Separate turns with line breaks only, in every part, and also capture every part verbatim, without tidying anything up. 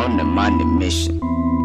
On the money mission.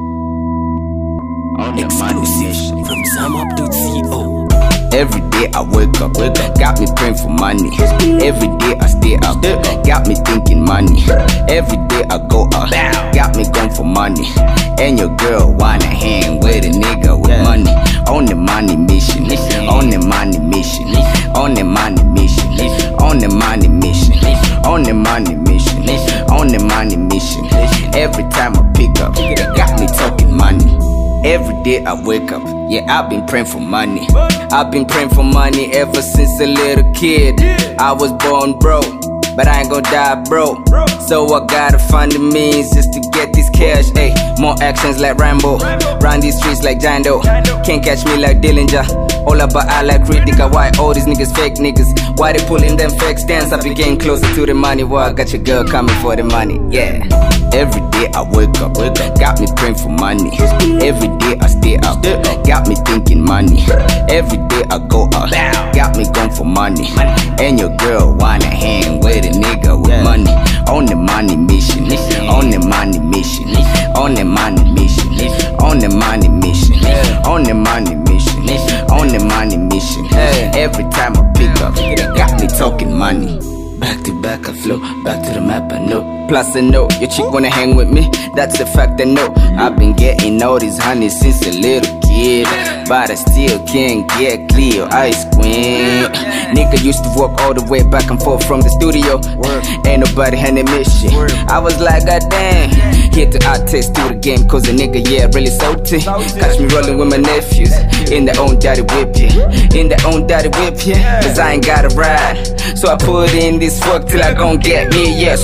On the money
Exclusive
mission.
from Zamup dot co.
Every day I wake up, wake up, got me praying for money. Every day I stay up, got me thinking money. Every day I go up, got me going for money. And your girl wanna hang with a nigga with money. On the money mission, on the money mission, on the money mission, on the money mission, on the money mission, on the money mission. Every time I pick up, they got me talking money. Every day I wake up, yeah, I've been praying for money. I've been praying for money ever since a little kid. I was born broke, but I ain't gon' die broke. So I gotta find the means just to get this cash. Ayy, more actions like Rambo, round these streets like Jando. Can't catch me like Dillinger. All about I like Critica. Why all these niggas fake niggas? Why they pulling them fake stands? I be getting closer to the money. Why I got your girl coming for the money? Yeah. Every day I wake up, wake up, got me praying for money. Every day I stay up, got me thinking money. Every day I go up, got me going for money. And your girl wanna hang with a nigga with money. On the money mission, on the money mission, on the money mission, on the money mission, on the money mission, on the money mission. Every time I pick up, they got me talking money. Back to back I flow, back to the map I know. Plus I know, your chick wanna hang with me, that's a fact I know. I've been getting all these honey since a little kid, but I still can't get clear, I squint. Nigga used to walk all the way back and forth from the studio. Ain't nobody had a mission. I was like, god damn. Here to out taste to the game, cause a nigga, yeah, really salty. Catch me rolling with my nephews, in their own daddy whip, yeah. In their own daddy whip, yeah. Cause I ain't got a ride, so I put in this fuck till I gon' get me, yes.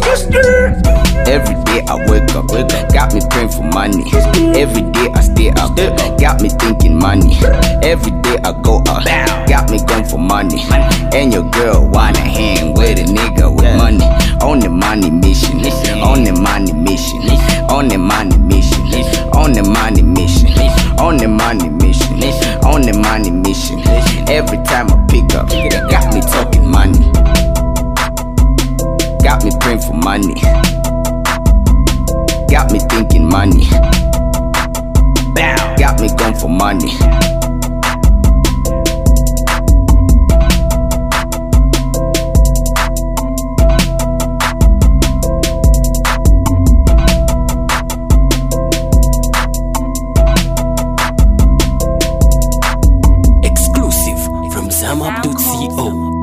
Every day I wake up, wake up, got me praying for money. Every day I stay up, got me thinking money. Every day I go up, got me going for money. And your girl wanna hang with a nigga with money. On the money mission, on the money mission, on the money mission, on the money mission, on the money mission, on the money mission. Every time I pick up, they got me talking money. Got me praying for money. Got me thinking money. Got me going for money.
Exclusive from Zamup dot co.